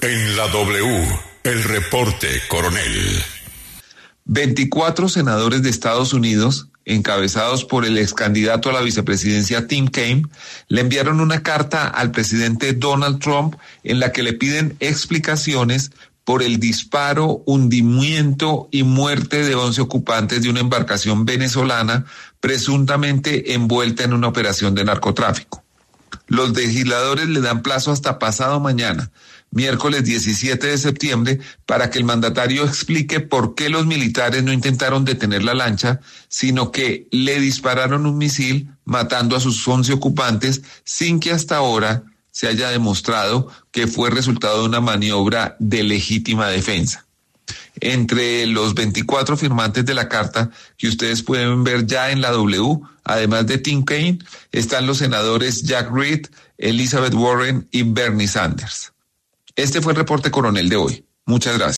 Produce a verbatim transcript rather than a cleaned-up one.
En la W, el reporte, coronel. veinticuatro senadores de Estados Unidos, encabezados por el ex candidato a la vicepresidencia Tim Kaine, le enviaron una carta al presidente Donald Trump en la que le piden explicaciones por el disparo, hundimiento y muerte de once ocupantes de una embarcación venezolana presuntamente envuelta en una operación de narcotráfico. Los legisladores le dan plazo hasta pasado mañana, miércoles diecisiete de septiembre, para que el mandatario explique por qué los militares no intentaron detener la lancha, sino que le dispararon un misil matando a sus once ocupantes sin que hasta ahora se haya demostrado que fue resultado de una maniobra de legítima defensa. Entre los veinticuatro firmantes de la carta, que ustedes pueden ver ya en la W, además de Tim Kaine, están los senadores Jack Reed, Elizabeth Warren y Bernie Sanders. Este fue el reporte, coronel, de hoy. Muchas gracias.